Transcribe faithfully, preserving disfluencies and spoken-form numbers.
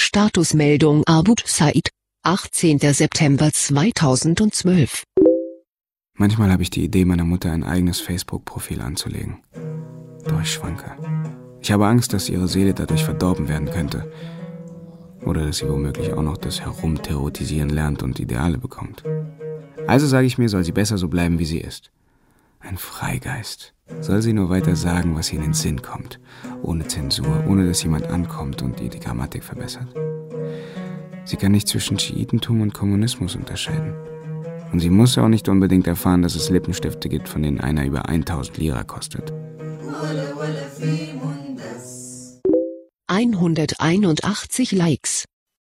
Statusmeldung Abu Said, achtzehnter September zweitausendzwölf. Manchmal habe ich die Idee, meiner Mutter ein eigenes Facebook-Profil anzulegen. Doch ich schwanke. Ich habe Angst, dass ihre Seele dadurch verdorben werden könnte. Oder dass sie womöglich auch noch das Herumterrorisieren lernt und Ideale bekommt. Also sage ich mir, soll sie besser so bleiben, wie sie ist. Ein Freigeist. Soll sie nur weiter sagen, was ihr in den Sinn kommt. Ohne Zensur, ohne dass jemand ankommt und ihr die Grammatik verbessert. Sie kann nicht zwischen Schiitentum und Kommunismus unterscheiden. Und sie muss auch nicht unbedingt erfahren, dass es Lippenstifte gibt, von denen einer über tausend Lira kostet. hunderteinundachtzig Likes.